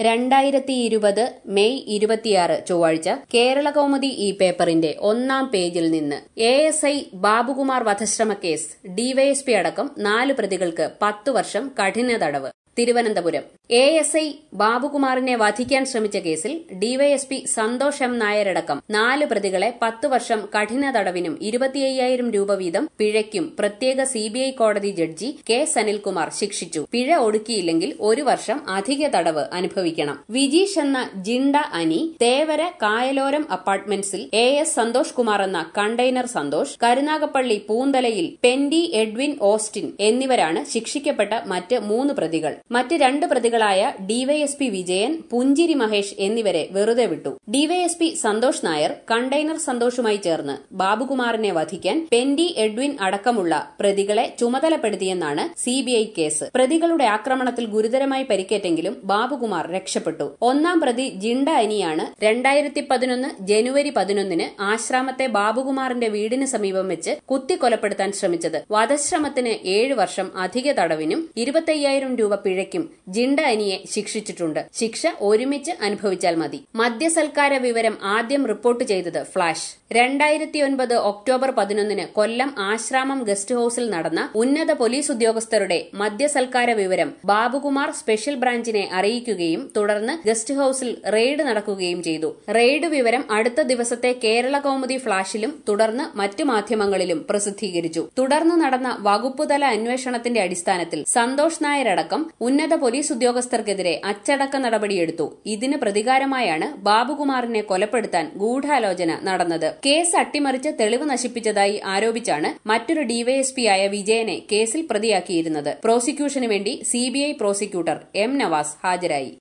2020 May 26 ചൊവ്വാഴ്ച കേരളകൗമുദി ഈ പേപ്പറിന്റെ ഒന്നാം പേജിൽ നിന്ന് ASI ബാബുകുമാർ വധശ്രമ കേസ് ഡിവൈഎസ്പി അടക്കം 4 പ്രതികൾക്ക് 10 വർഷം കഠിന തടവ്. തിരുവനന്തപുരം ASI ബാബുകുമാറിനെ വധിക്കാൻ ശ്രമിച്ച കേസിൽ ഡിവൈഎസ്പി സന്തോഷ് M നായരടക്കം 4 പ്രതികളെ 10 വർഷം കഠിന തടവിനും 25,000 രൂപ വീതം പിഴയ്ക്കും പ്രത്യേക CBI കോടതി ജഡ്ജി K സനിൽകുമാർ ശിക്ഷിച്ചു. പിഴ ഒടുക്കിയില്ലെങ്കിൽ 1 വർഷം അധിക തടവ് അനുഭവിക്കണം. വിജീഷ് എന്ന ജിണ്ട അനി, തേവര കായലോരം അപ്പാർട്ട്മെന്റ്സിൽ AS സന്തോഷ് കുമാർ എന്ന കണ്ടെയ്നർ സന്തോഷ്, കരുനാഗപ്പള്ളി പൂന്തലയിൽ പെൻഡി എഡ്വിൻ ഓസ്റ്റിൻ എന്നിവരാണ് ശിക്ഷിക്കപ്പെട്ട മറ്റ് 3 പ്രതികൾ. മറ്റ് 2 പ്രതികളായ ഡിവൈഎസ്പി വിജയൻ, പുഞ്ചിരി മഹേഷ് എന്നിവരെ വെറുതെ വിട്ടു. ഡിവൈഎസ്പി സന്തോഷ് നായർ കണ്ടെയ്നർ സന്തോഷുമായി ചേർന്ന് ബാബുകുമാറിനെ വധിക്കാൻ പെൻഡി എഡ്വിൻ അടക്കമുള്ള പ്രതികളെ ചുമതലപ്പെടുത്തിയെന്നാണ് CBI കേസ്. പ്രതികളുടെ ആക്രമണത്തിൽ ഗുരുതരമായി പരിക്കേറ്റെങ്കിലും ബാബുകുമാർ രക്ഷപ്പെട്ടു. 1-ാം പ്രതി ജിണ്ട അനിയാണ് 2011 ജനുവരി 11 ആശ്രാമത്തെ ബാബുകുമാറിന്റെ വീടിന് സമീപം വെച്ച് കുത്തിക്കൊലപ്പെടുത്താൻ ശ്രമിച്ചത്. വധശ്രമത്തിന് 7 വർഷം അധിക തടവിനും 25,000 രൂപ പിഴയ്ക്കും ജിണ്ട അനിയെ ശിക്ഷിച്ചിട്ടുണ്ട്. ശിക്ഷ ഒരുമിച്ച് അനുഭവിച്ചാൽ മതി. മദ്യസൽക്കാര വിവരം ആദ്യം റിപ്പോർട്ട് ചെയ്തത് flash. 2009 October 11 Kollam Asramam guest ഹൌസിൽ നടന്ന ഉന്നത പോലീസ് ഉദ്യോഗസ്ഥരുടെ മദ്യസൽക്കാര വിവരം ബാബുകുമാർ സ്പെഷ്യൽ ബ്രാഞ്ചിനെ അറിയിക്കുകയും തുടർന്ന് ഗസ്റ്റ് ഹൌസിൽ റെയ്ഡ് നടക്കുകയും ചെയ്തു. റെയ്ഡ് വിവരം അടുത്ത ദിവസത്തെ കേരള കൗമുദി ഫ്ളാഷിലും തുടർന്ന് മറ്റു മാധ്യമങ്ങളിലും പ്രസിദ്ധീകരിച്ചു. തുടർന്ന് നടന്ന വകുപ്പുതല അന്വേഷണത്തിന്റെ അടിസ്ഥാനത്തിൽ സന്തോഷ് നായരടക്കം ഉന്നത പോലീസ് ഉദ്യോഗസ്ഥർക്കെതിരെ അച്ചടക്ക നടപടിയെടുത്തു. ഇതിന് പ്രതികാരമായാണ് ബാബുകുമാറിനെ കൊലപ്പെടുത്താൻ ഗൂഢാലോചന നടന്നത്. കേസ് അട്ടിമറിച്ച് തെളിവ് നശിപ്പിച്ചതായി ആരോപിച്ചാണ് മറ്റൊരു ഡിവൈഎസ്പിയായ വിജയനെ കേസിൽ പ്രതിയാക്കിയിരുന്നത്. പ്രോസിക്യൂഷനു വേണ്ടി CBI പ്രോസിക്യൂട്ടർ M നവാസ് ഹാജരായി.